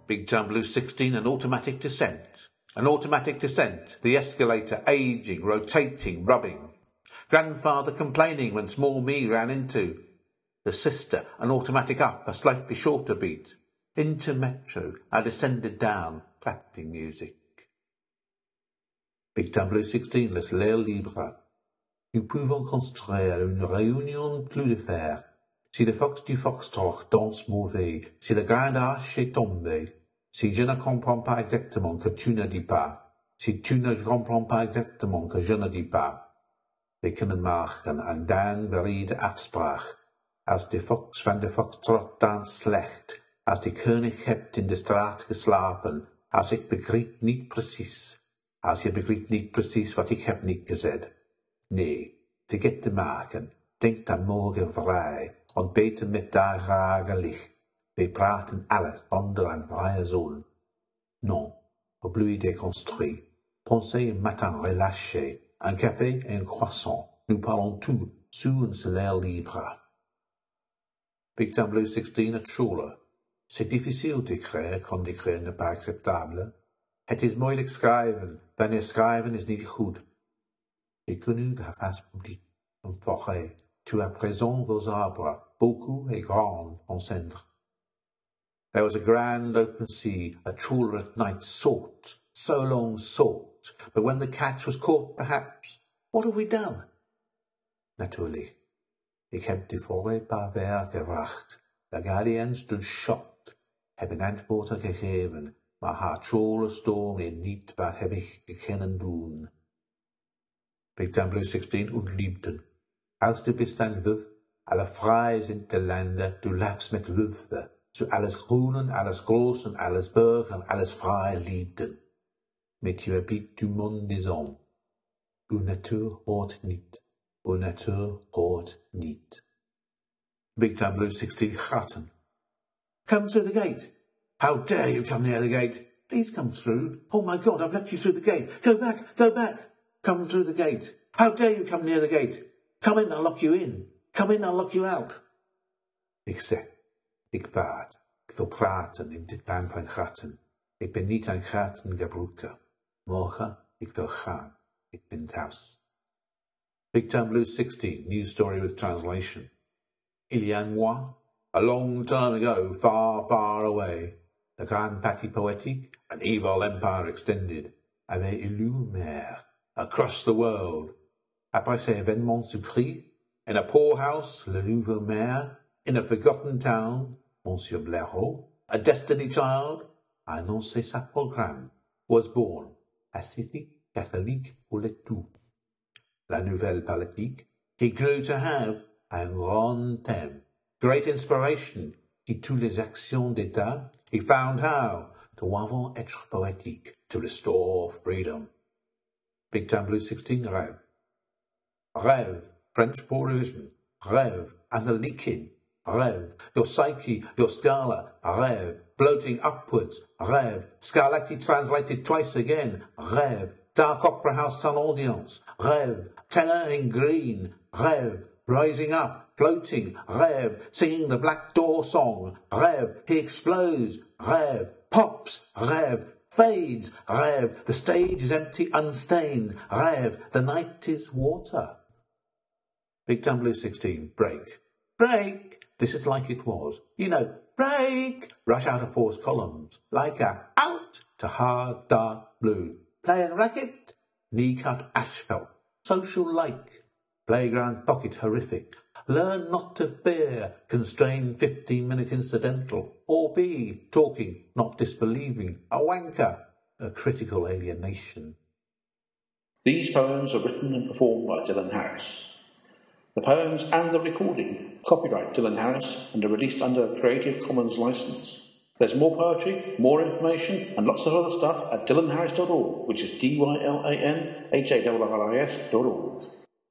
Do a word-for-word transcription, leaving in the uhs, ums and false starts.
Big Town Blues sixteen, an automatic descent. An automatic descent, the escalator aging, rotating, rubbing. Grandfather complaining when small me ran into. The sister, an automatic up, a slightly shorter beat. Into metro, I descended down, clapping music. Big Town Blues sixteen, laisse l'air libre. Nous pouvons construire une réunion plus de fer. Si le fox du foxtrot danse mauvais, si le grain d'arche est tombé, si je ne comprends pas exactement que tu ne dis pas, si tu ne comprends pas exactement que je ne dis pas. We kunnen maken een dan berede afspraak. Als de fox van de foxtrot danst slecht, als de koning hebt in de straat geslapen, als ik begreep niet precies, als je begreep niet precies wat ik heb niet gezegd. Nee, vergeet te maken, denk dan morgen vrij, ontbeten met daar rare licht. We praten alles onder een vrije zon. Non, oublie déconstruit. Pensez un matin relâché, un café et un croissant. Nous parlons tout sous un soleil libre. Big Town Blues sixteen, a trawler. C'est difficile d'écrire quand d'écrire n'est pas acceptable. Het is moeilijk schrijven, wanneer schrijven is niet goed. J'ai connu la face publique, une forêt. Tu as présent vos arbres, beaucoup et grands en centre. There was a grand open sea, a trawler at night sought, so long sought, but when the catch was caught, perhaps, what have we done? Natuurlijk, ik heb de forêt par ver gebracht. De guardians stood shocked, hebben antwoorden gegeven, maar haar trawler storm in niet wat heb ik kunnen doen. Big Town Blues sixteen, und liebten. Als du bist ein Wulf, alle frei sind de Länder, du lachst mit Wölfe. Zu alles Groenen, alles Großen, alles Bergen, alles frei liebten. Mais tu habites du monde des hommes. Uw natuur hoort niet. Uw natuur hoort niet. Big Town Blues sixteen, gaten. Come through the gate. How dare you come near the gate? Please come through. Oh my God, I've let you through the gate. Go back, go back. Come through the gate. How dare you come near the gate? Come in, I'll lock you in. Come in, I'll lock you out. Ik zeg, ik waard, ik wil praten in dit land van gaten. Ik ben niet aan gaten gebroken. Morgen, ik wil gaan. Ik ben thuis. Big Town Blues sixteen, new story with translation. Il y a un mois, a long time ago, far, far away, the grand parti poétique, an evil empire extended, avait élu maire across the world. Après ces événements surpris, in a poorhouse, le nouveau maire, in a forgotten town, Monsieur Blaireau, a destiny child, a annoncé sa programme, was born, ascetic, catholique pour les tout. La nouvelle politique, he grew to have un grand thème, great inspiration, in toutes les actions d'État, he found how to avant être poétique, to restore freedom. Big Town Blues sixteen, rêve. Rêve, French for revision. Rêve, and the leaking. Rêve, your psyche, your scala. Rêve, bloating upwards. Rêve, Scarlatti translated twice again. Rêve, dark opera house sun audience. Rêve, tenor in green. Rêve, rising up, floating. Rêve, singing the Black Door song. Rêve, he explodes. Rêve, pops. Rêve, fades. Rêve, the stage is empty, unstained. Rêve, the night is water. Big Town Blues sixteen, break. Break! This is like it was. You know, break! Rush out of forced columns. Like a out to hard, dark blue. Playing racket? Knee-cut asphalt. Social like. Playground pocket horrific. Learn not to fear. Constrained fifteen-minute incidental. Or be talking, not disbelieving. A wanker. A critical alienation. These poems are written and performed by Dylan Harris. The poems and the recording, copyright Dylan Harris, and are released under a Creative Commons license. There's more poetry, more information, and lots of other stuff at dylan harris dot org, which is D Y L A N H A R R I S dot org.